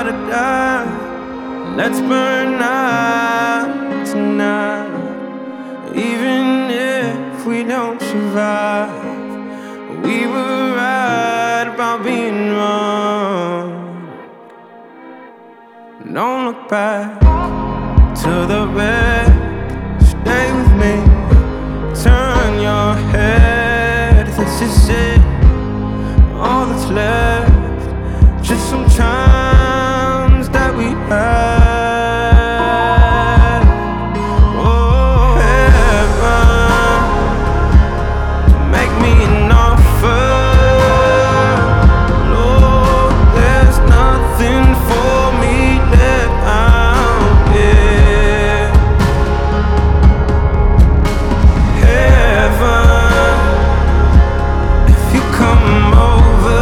gotta die. Let's burn out tonight. Even if we don't survive, we were right about being wrong. Don't look back to the wreck. Stay with me. Turn your head. This is it. All that's left. Just some times that we had. Oh, heaven, make me an offer. Lord, there's nothing for me that out here. Heaven, if you come over,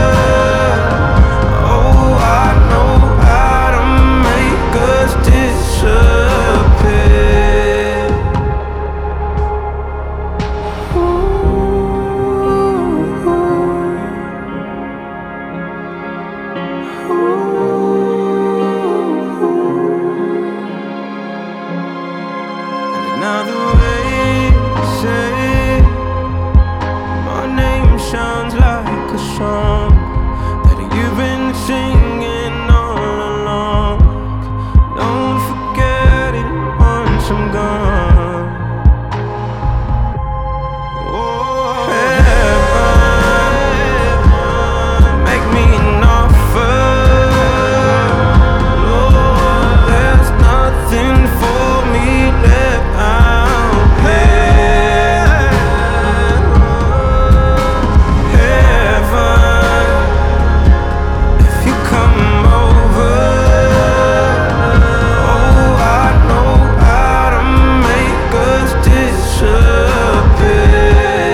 now the way you say my name sounds like a song that you've been singing all along. Don't forget it once I'm gone. Oh, heaven, make me an offer. Lord, there's nothing for me left out there. Heaven, if you come over, oh, I know how to make us disappear.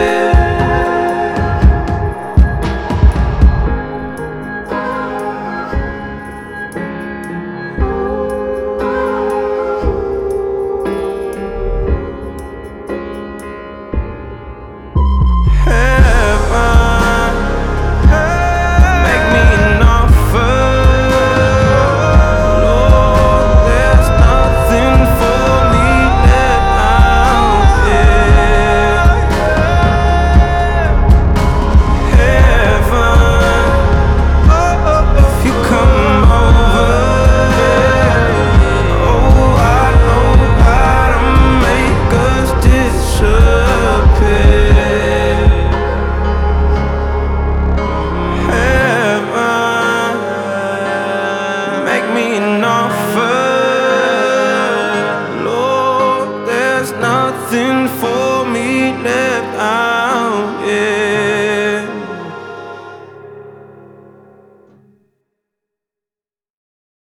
Heaven, make me an offer. Lord, there's nothing for me left out here. Heaven, if you come over, oh, I know how to make us disappear.